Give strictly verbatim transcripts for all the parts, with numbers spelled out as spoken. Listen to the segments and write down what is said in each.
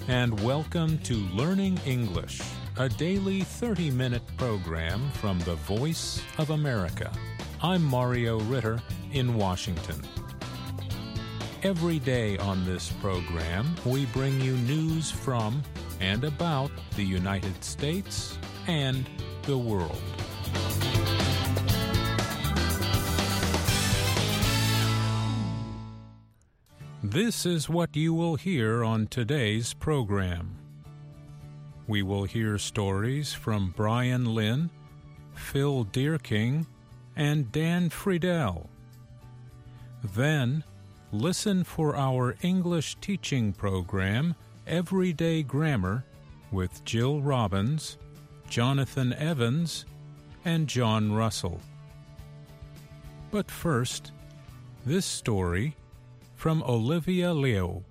and welcome to Learning English, a daily thirty-minute program from the Voice of America. I'm Mario Ritter in Washington. Every day on this program, we bring you news from and about the United States and the world. This is what you will hear on today's program. We will hear stories from Brian Lynn, Phil Deerking, and Dan Friedel. Then, listen for our English teaching program, Everyday Grammar, with Jill Robbins, Jonathan Evans, and John Russell. But first, this story from Olivia Liu.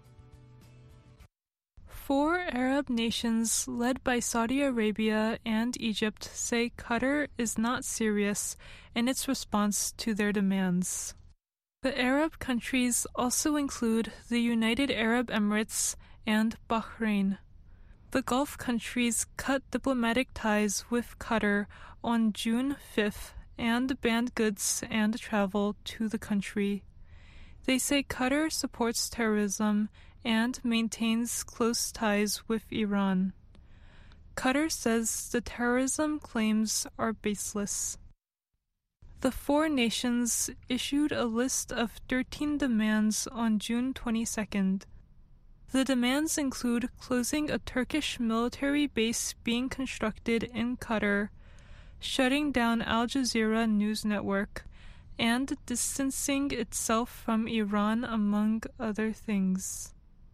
Four Arab nations led by Saudi Arabia and Egypt say Qatar is not serious in its response to their demands. The Arab countries also include the United Arab Emirates and Bahrain. The Gulf countries cut diplomatic ties with Qatar on June fifth and banned goods and travel to the country. They say Qatar supports terrorism and maintains close ties with Iran. Qatar says the terrorism claims are baseless. The four nations issued a list of thirteen demands on June twenty-second. The demands include closing a Turkish military base being constructed in Qatar, shutting down Al Jazeera news network, and distancing itself from Iran, among other things.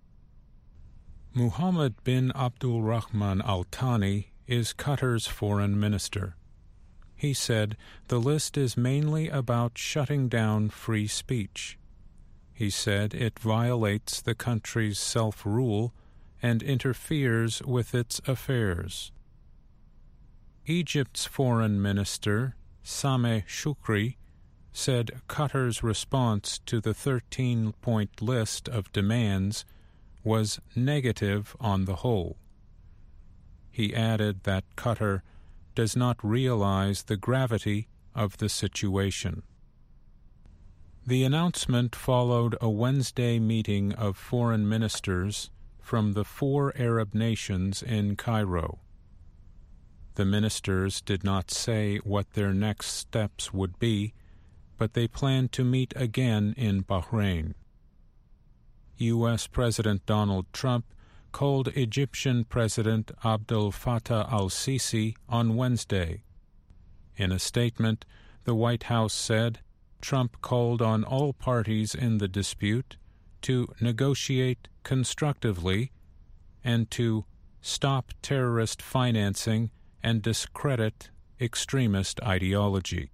Muhammad bin Abdul Rahman Al Thani is Qatar's foreign minister. He said the list is mainly about shutting down free speech. He said it violates the country's self-rule and interferes with its affairs. Egypt's foreign minister, Sameh Shoukry, said Qatar's response to the thirteen-point list of demands was negative on the whole. He added that Qatar does not realize the gravity of the situation. The announcement followed a Wednesday meeting of foreign ministers from the four Arab nations in Cairo. The ministers did not say what their next steps would be, but they plan to meet again in Bahrain. U S President Donald Trump called Egyptian President Abdel Fattah al-Sisi on Wednesday. In a statement, the White House said Trump called on all parties in the dispute to negotiate constructively and to stop terrorist financing and discredit extremist ideology.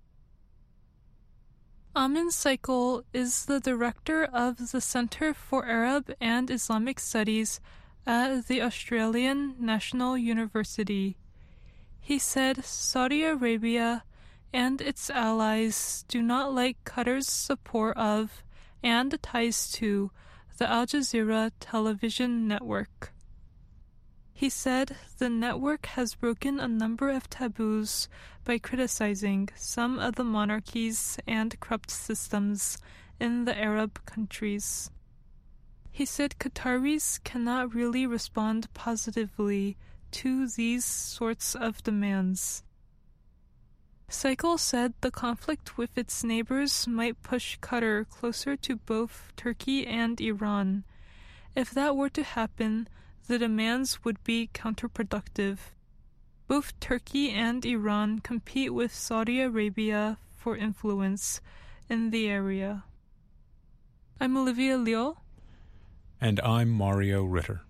Amin Saikal is the director of the Center for Arab and Islamic Studies at the Australian National University. He said Saudi Arabia and its allies do not like Qatar's support of and ties to the Al Jazeera television network. He said the network has broken a number of taboos by criticizing some of the monarchies and corrupt systems in the Arab countries. He said Qataris cannot really respond positively to these sorts of demands. Saikal said the conflict with its neighbors might push Qatar closer to both Turkey and Iran. If that were to happen, the demands would be counterproductive. Both Turkey and Iran compete with Saudi Arabia for influence in the area. I'm Olivia Liu. And I'm Mario Ritter.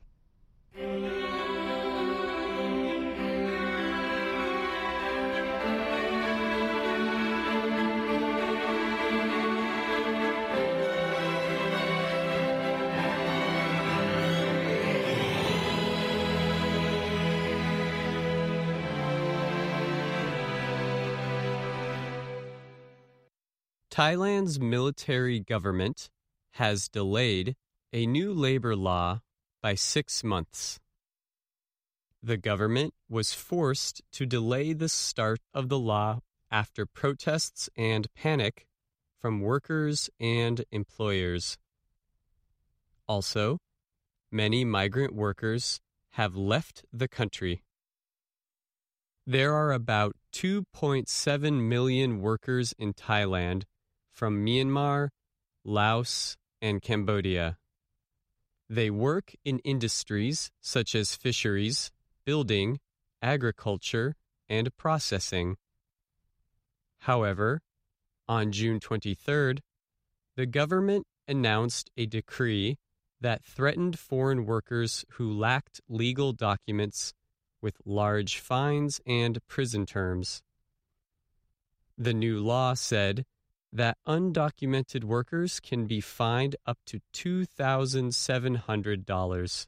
Thailand's military government has delayed a new labor law by six months. The government was forced to delay the start of the law after protests and panic from workers and employers. Also, many migrant workers have left the country. There are about two point seven million workers in Thailand from Myanmar, Laos, and Cambodia. They work in industries such as fisheries, building, agriculture, and processing. However, on June twenty-third, the government announced a decree that threatened foreign workers who lacked legal documents with large fines and prison terms. The new law said that undocumented workers can be fined up to two thousand seven hundred dollars.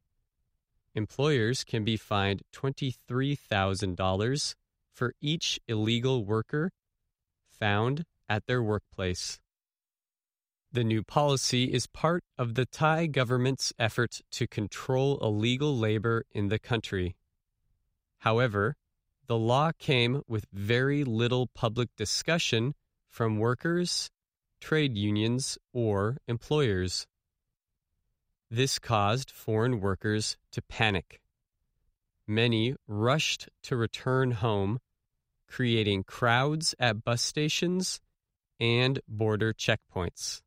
Employers can be fined twenty-three thousand dollars for each illegal worker found at their workplace. The new policy is part of the Thai government's effort to control illegal labor in the country. However, the law came with very little public discussion from workers, trade unions, or employers. This caused foreign workers to panic. Many rushed to return home, creating crowds at bus stations and border checkpoints.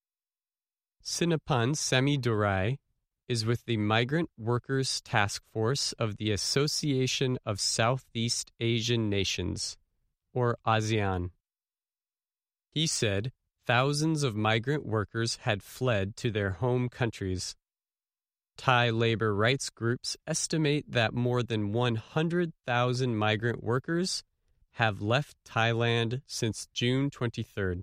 Sinapan Samidurai is with the Migrant Workers Task Force of the Association of Southeast Asian Nations, or ASEAN. He said thousands of migrant workers had fled to their home countries. Thai labor rights groups estimate that more than one hundred thousand migrant workers have left Thailand since June twenty-third.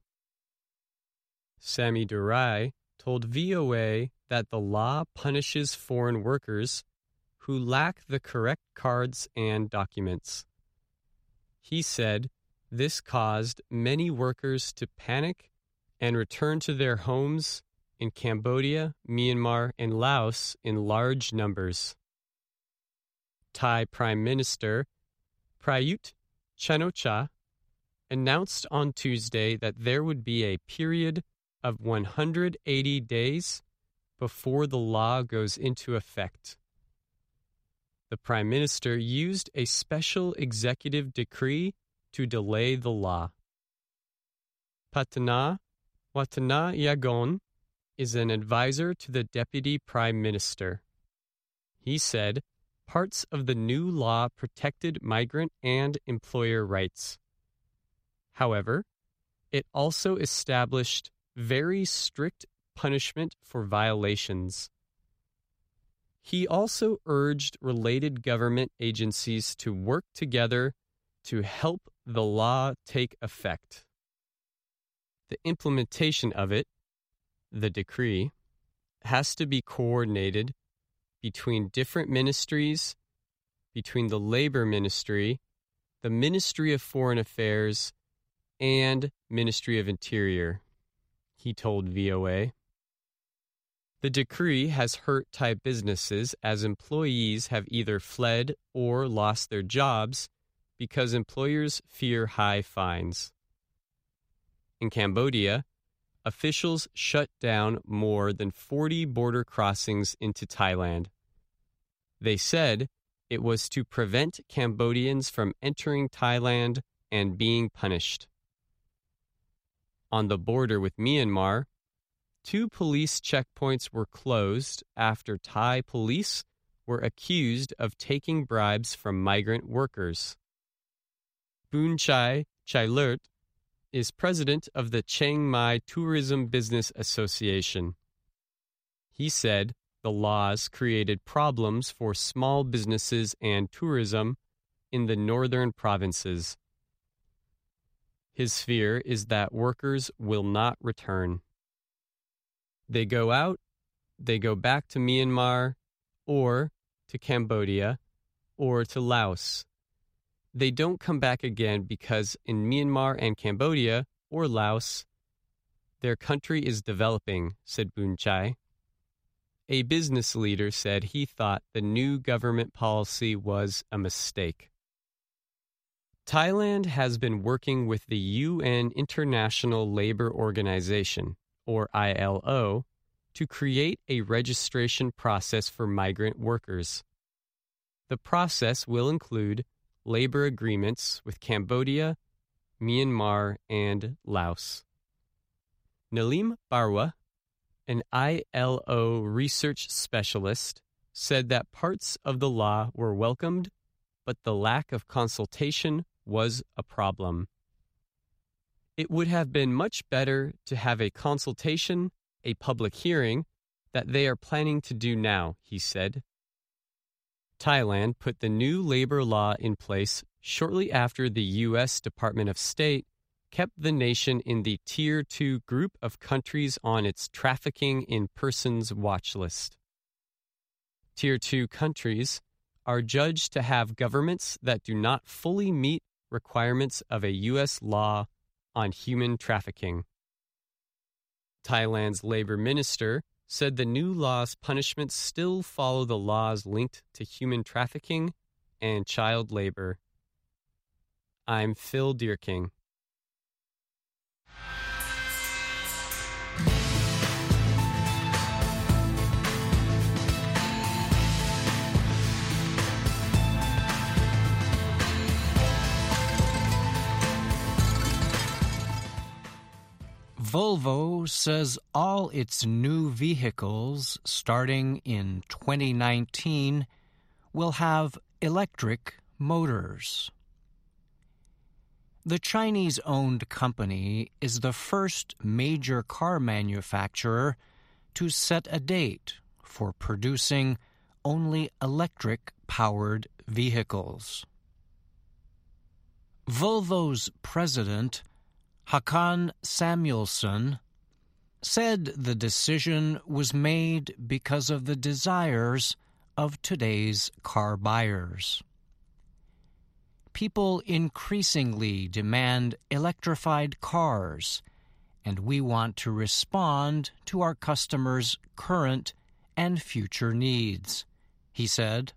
Samidurai told V O A that the law punishes foreign workers who lack the correct cards and documents. He said this caused many workers to panic and return to their homes in Cambodia, Myanmar, and Laos in large numbers. Thai Prime Minister Prayut Chan-o-cha announced on Tuesday that there would be a period of one hundred eighty days before the law goes into effect. The Prime Minister used a special executive decree to delay the law. Patana Watanayagon is an advisor to the Deputy Prime Minister. He said parts of the new law protected migrant and employer rights. However, it also established very strict punishment for violations. He also urged related government agencies to work together to help the law take effect. The implementation of it, the decree, has to be coordinated between different ministries, between the Labor Ministry, the Ministry of Foreign Affairs, and Ministry of Interior, he told V O A. The decree has hurt Thai businesses as employees have either fled or lost their jobs because employers fear high fines. In Cambodia, officials shut down more than forty border crossings into Thailand. They said it was to prevent Cambodians from entering Thailand and being punished. On the border with Myanmar, two police checkpoints were closed after Thai police were accused of taking bribes from migrant workers. Boonchai Chailert is president of the Chiang Mai Tourism Business Association. He said the laws created problems for small businesses and tourism in the northern provinces. His fear is that workers will not return. They go out, they go back to Myanmar, or to Cambodia, or to Laos. They don't come back again because in Myanmar and Cambodia, or Laos, their country is developing, said Boonchai. A business leader said he thought the new government policy was a mistake. Thailand has been working with the U N International Labour Organization, or I L O, to create a registration process for migrant workers. The process will include labor agreements with Cambodia, Myanmar, and Laos. Nalim Barwa, an I L O research specialist, said that parts of the law were welcomed, but the lack of consultation was a problem. It would have been much better to have a consultation, a public hearing, that they are planning to do now, he said. Thailand put the new labor law in place shortly after the U S Department of State kept the nation in the Tier two group of countries on its Trafficking in Persons watch list. Tier two countries are judged to have governments that do not fully meet requirements of a U S law on human trafficking. Thailand's labor minister said the new law's punishments still follow the laws linked to human trafficking and child labor. I'm Phil Deerking. Volvo says all its new vehicles starting in twenty nineteen will have electric motors. The Chinese-owned company is the first major car manufacturer to set a date for producing only electric-powered vehicles. Volvo's president, Håkan Samuelsson, said the decision was made because of the desires of today's car buyers. People increasingly demand electrified cars, and we want to respond to our customers' current and future needs, he said.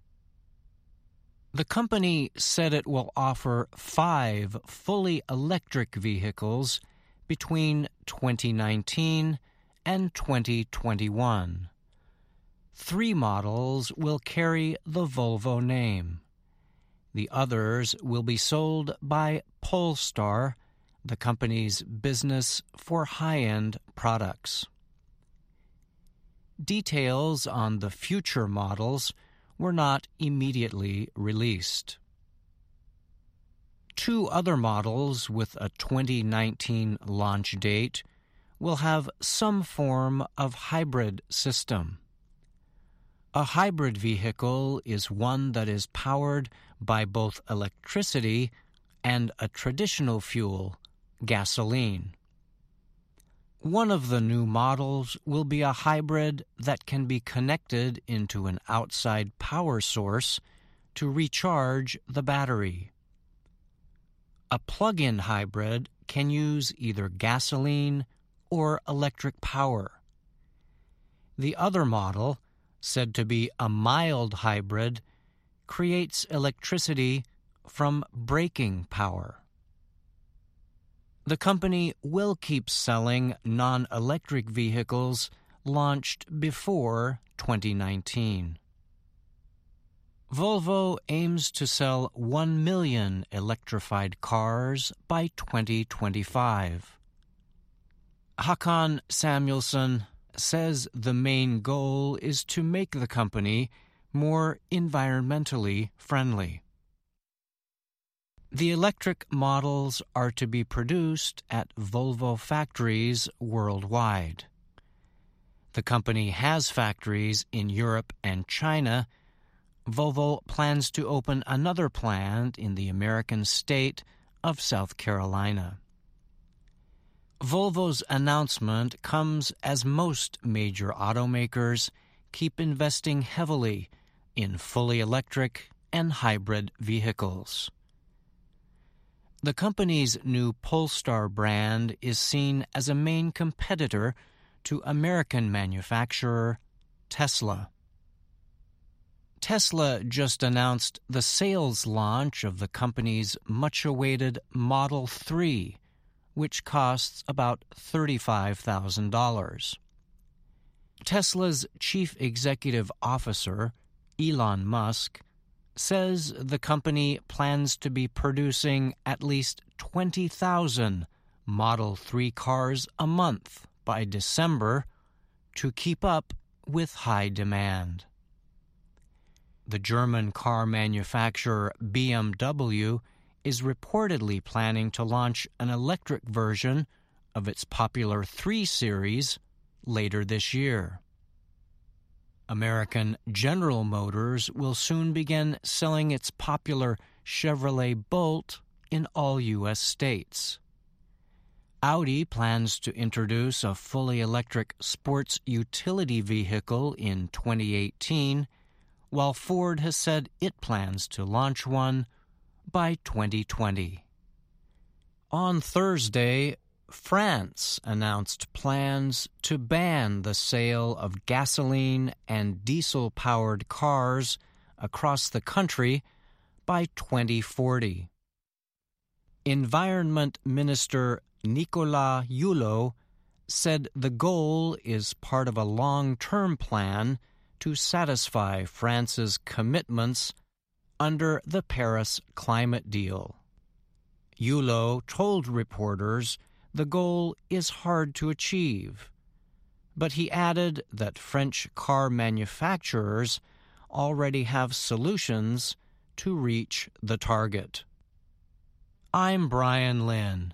The company said it will offer five fully electric vehicles between twenty nineteen and twenty twenty-one. Three models will carry the Volvo name. The others will be sold by Polestar, the company's business for high-end products. Details on the future models were not immediately released. Two other models with a twenty nineteen launch date will have some form of hybrid system. A hybrid vehicle is one that is powered by both electricity and a traditional fuel, gasoline. One of the new models will be a hybrid that can be connected into an outside power source to recharge the battery. A plug-in hybrid can use either gasoline or electric power. The other model, said to be a mild hybrid, creates electricity from braking power. The company will keep selling non-electric vehicles launched before twenty nineteen. Volvo aims to sell one million electrified cars by twenty twenty-five. Håkan Samuelsson says the main goal is to make the company more environmentally friendly. The electric models are to be produced at Volvo factories worldwide. The company has factories in Europe and China. Volvo plans to open another plant in the American state of South Carolina. Volvo's announcement comes as most major automakers keep investing heavily in fully electric and hybrid vehicles. The company's new Polestar brand is seen as a main competitor to American manufacturer Tesla. Tesla just announced the sales launch of the company's much-awaited Model three, which costs about thirty-five thousand dollars. Tesla's chief executive officer, Elon Musk, says the company plans to be producing at least twenty thousand Model three cars a month by December to keep up with high demand. The German car manufacturer B M W is reportedly planning to launch an electric version of its popular three series later this year. American General Motors will soon begin selling its popular Chevrolet Bolt in all U S states. Audi plans to introduce a fully electric sports utility vehicle in twenty eighteen, while Ford has said it plans to launch one by twenty twenty. On Thursday, France announced plans to ban the sale of gasoline and diesel-powered cars across the country by twenty forty. Environment Minister Nicolas Hulot said the goal is part of a long-term plan to satisfy France's commitments under the Paris climate deal. Hulot told reporters the goal is hard to achieve, but he added that French car manufacturers already have solutions to reach the target. I'm Brian Lynn.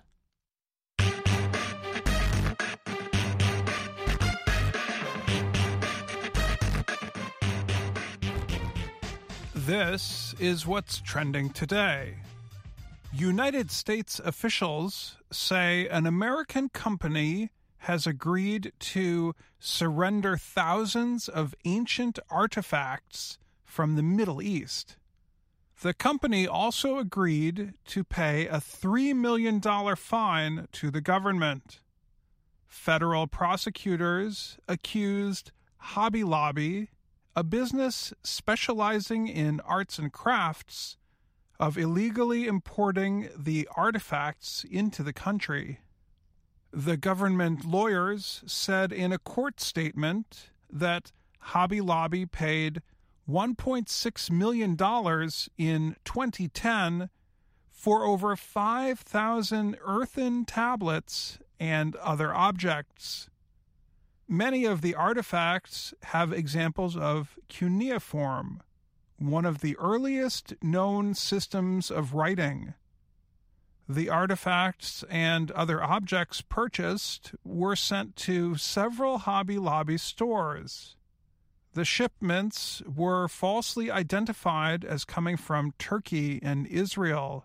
This is what's trending today. United States officials say an American company has agreed to surrender thousands of ancient artifacts from the Middle East. The company also agreed to pay a three million dollars fine to the government. Federal prosecutors accused Hobby Lobby, a business specializing in arts and crafts, of illegally importing the artifacts into the country. The government lawyers said in a court statement that Hobby Lobby paid one point six million dollars in twenty ten for over five thousand earthen tablets and other objects. Many of the artifacts have examples of cuneiform, one of the earliest known systems of writing. The artifacts and other objects purchased were sent to several Hobby Lobby stores. The shipments were falsely identified as coming from Turkey and Israel.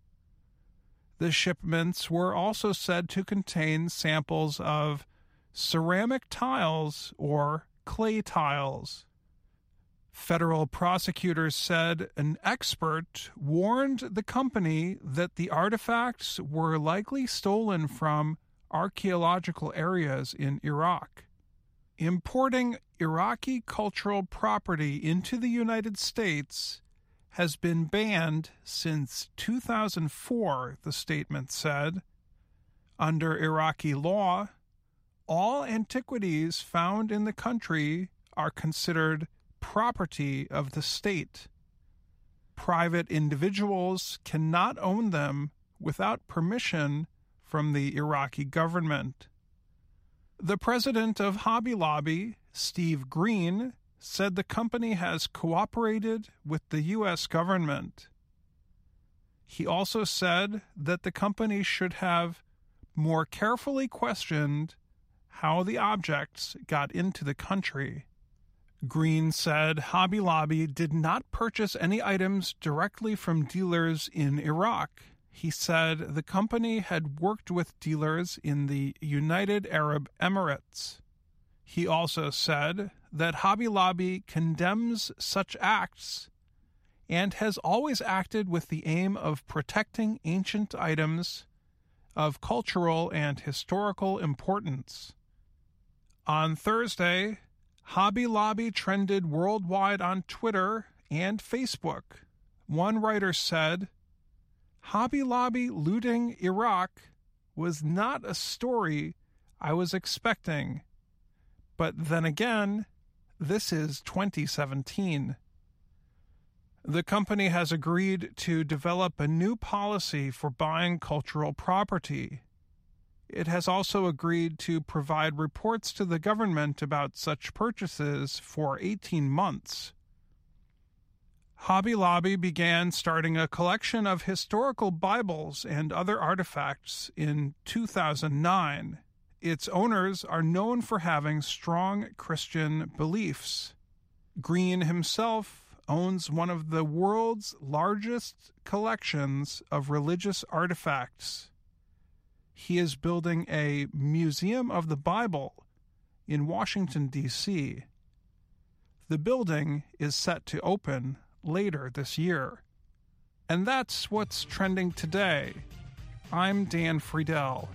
The shipments were also said to contain samples of ceramic tiles or clay tiles. Federal prosecutors said an expert warned the company that the artifacts were likely stolen from archaeological areas in Iraq. Importing Iraqi cultural property into the United States has been banned since two thousand four, the statement said. Under Iraqi law, all antiquities found in the country are considered property of the state. Private individuals cannot own them without permission from the Iraqi government. The president of Hobby Lobby, Steve Green, said the company has cooperated with the U S government. He also said that the company should have more carefully questioned how the objects got into the country. Green said Hobby Lobby did not purchase any items directly from dealers in Iraq. He said the company had worked with dealers in the United Arab Emirates. He also said that Hobby Lobby condemns such acts and has always acted with the aim of protecting ancient items of cultural and historical importance. On Thursday, Hobby Lobby trended worldwide on Twitter and Facebook. One writer said, "Hobby Lobby looting Iraq was not a story I was expecting. But then again, this is twenty seventeen. The company has agreed to develop a new policy for buying cultural property. It has also agreed to provide reports to the government about such purchases for eighteen months. Hobby Lobby began starting a collection of historical Bibles and other artifacts in two thousand nine. Its owners are known for having strong Christian beliefs. Green himself owns one of the world's largest collections of religious artifacts. He is building a Museum of the Bible in Washington, D C The building is set to open later this year. And that's what's trending today. I'm Dan Friedel.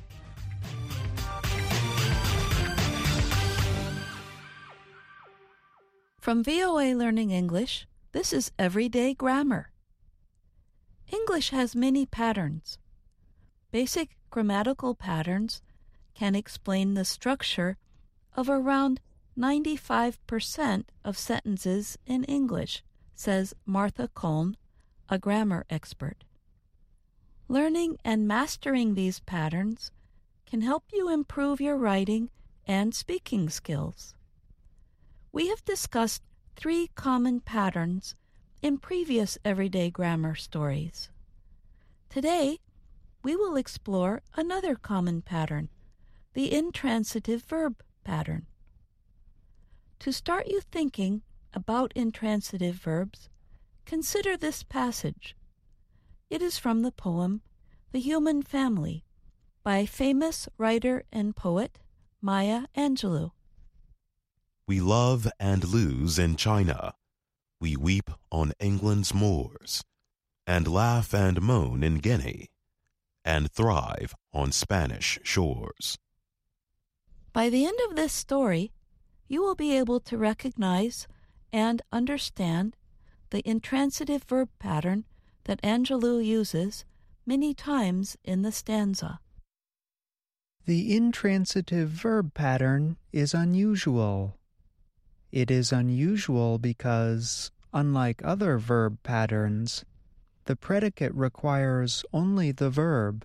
From V O A Learning English, this is Everyday Grammar. English has many patterns. Basic grammatical patterns can explain the structure of around ninety-five percent of sentences in English, says Martha Cohn, a grammar expert. Learning and mastering these patterns can help you improve your writing and speaking skills. We have discussed three common patterns in previous Everyday Grammar stories. Today, we will explore another common pattern, the intransitive verb pattern. To start you thinking about intransitive verbs, consider this passage. It is from the poem The Human Family by famous writer and poet Maya Angelou. We love and lose in China. We weep on England's moors, and laugh and moan in Guinea, and thrive on Spanish shores. By the end of this story, you will be able to recognize and understand the intransitive verb pattern that Angelou uses many times in the stanza. The intransitive verb pattern is unusual. It is unusual because, unlike other verb patterns, the predicate requires only the verb.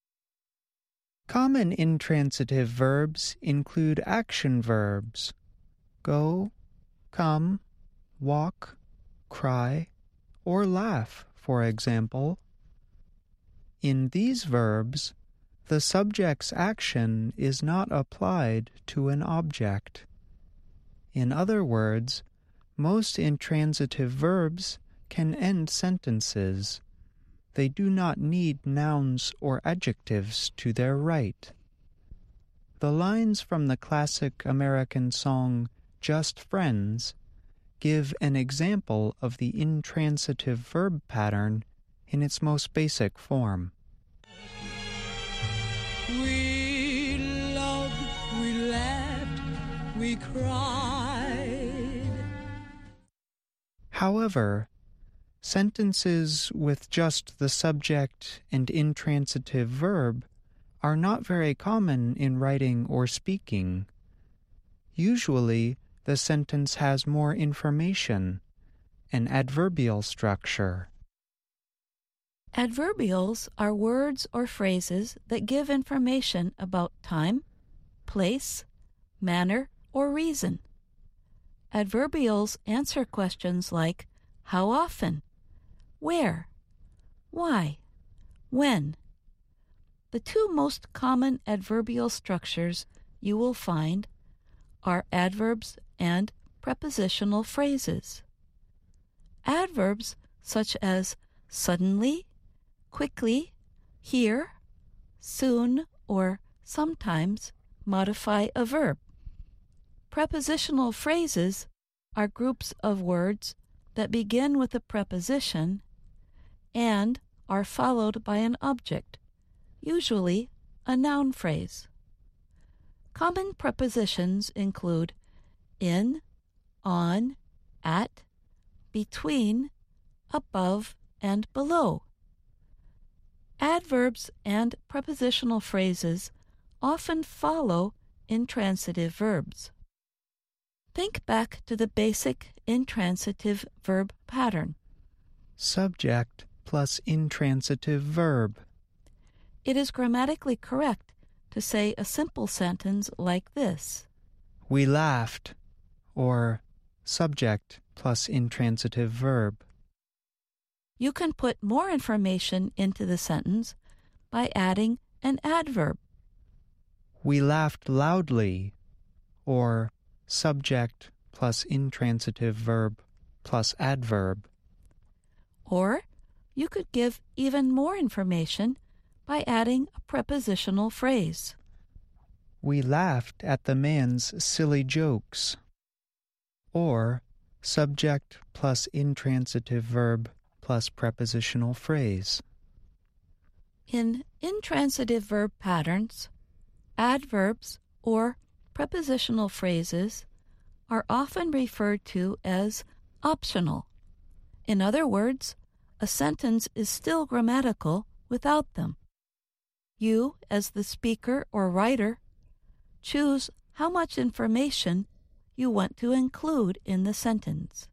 Common intransitive verbs include action verbs: go, come, walk, cry, or laugh, for example. In these verbs, the subject's action is not applied to an object. In other words, most intransitive verbs can end sentences. They do not need nouns or adjectives to their right. The lines from the classic American song Just Friends give an example of the intransitive verb pattern in its most basic form. We loved, we laughed, we cried. However, sentences with just the subject and intransitive verb are not very common in writing or speaking. Usually, the sentence has more information, an adverbial structure. Adverbials are words or phrases that give information about time, place, manner, or reason. Adverbials answer questions like how often, where, why, when. The two most common adverbial structures you will find are adverbs and prepositional phrases. Adverbs such as suddenly, quickly, here, soon, or sometimes modify a verb. Prepositional phrases are groups of words that begin with a preposition and are followed by an object, usually a noun phrase. Common prepositions include in, on, at, between, above, and below. Adverbs and prepositional phrases often follow intransitive verbs. Think back to the basic intransitive verb pattern. Subject plus intransitive verb. It is grammatically correct to say a simple sentence like this: We laughed, or subject plus intransitive verb. You can put more information into the sentence by adding an adverb. We laughed loudly, or subject plus intransitive verb plus adverb. Or you could give even more information by adding a prepositional phrase. We laughed at the man's silly jokes, or subject plus intransitive verb plus prepositional phrase. In intransitive verb patterns, adverbs or prepositional phrases are often referred to as optional. In other words, a sentence is still grammatical without them. You, as the speaker or writer, choose how much information you want to include in the sentence.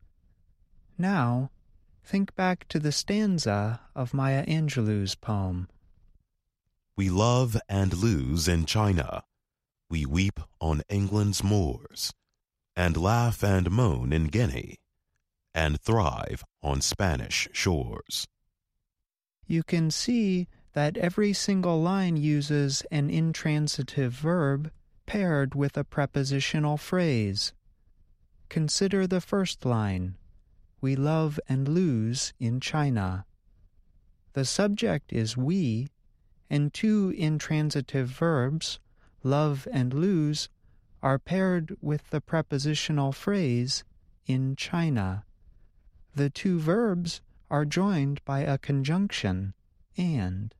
Now, think back to the stanza of Maya Angelou's poem. We love and lose in China. We weep on England's moors, and laugh and moan in Guinea, and thrive on Spanish shores. You can see that every single line uses an intransitive verb paired with a prepositional phrase. Consider the first line, we love and lose in China. The subject is we, and two intransitive verbs, love and lose, are paired with the prepositional phrase in China. The two verbs are joined by a conjunction, and.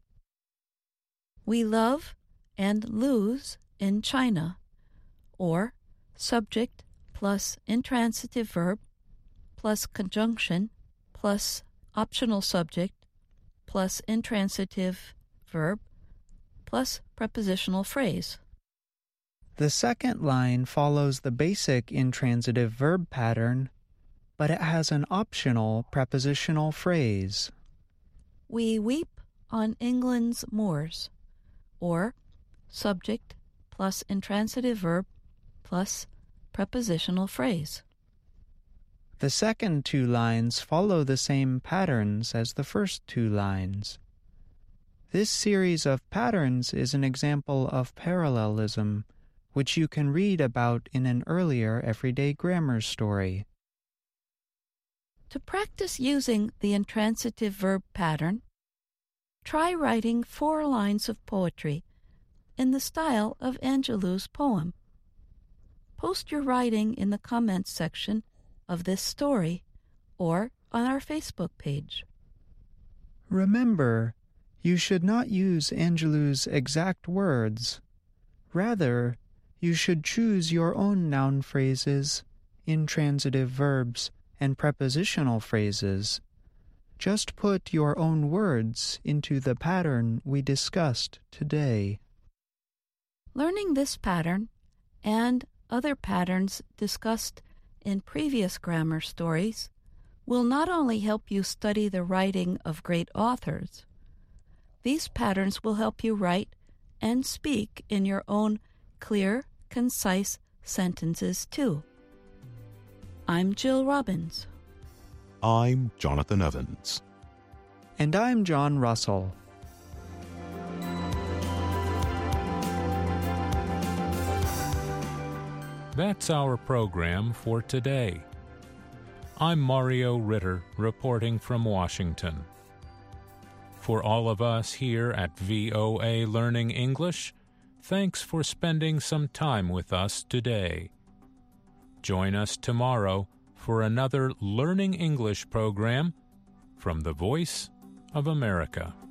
We love and lose in China, or subject plus intransitive verb plus conjunction plus optional subject plus intransitive verb plus prepositional phrase. The second line follows the basic intransitive verb pattern, but it has an optional prepositional phrase. We weep on England's moors, or subject plus intransitive verb plus prepositional phrase. The second two lines follow the same patterns as the first two lines. This series of patterns is an example of parallelism, which you can read about in an earlier everyday grammar story. To practice using the intransitive verb pattern, try writing four lines of poetry in the style of Angelou's poem. Post your writing in the comments section of this story or on our Facebook page. Remember, you should not use Angelou's exact words. Rather, you should choose your own noun phrases, intransitive verbs, and prepositional phrases. Just put your own words into the pattern we discussed today. Learning this pattern and other patterns discussed in previous grammar stories will not only help you study the writing of great authors, these patterns will help you write and speak in your own clear, concise sentences too. I'm Jill Robbins. I'm Jonathan Evans. And I'm John Russell. That's our program for today. I'm Mario Ritter, reporting from Washington. For all of us here at V O A Learning English, thanks for spending some time with us today. Join us tomorrow for another Learning English program from the Voice of America.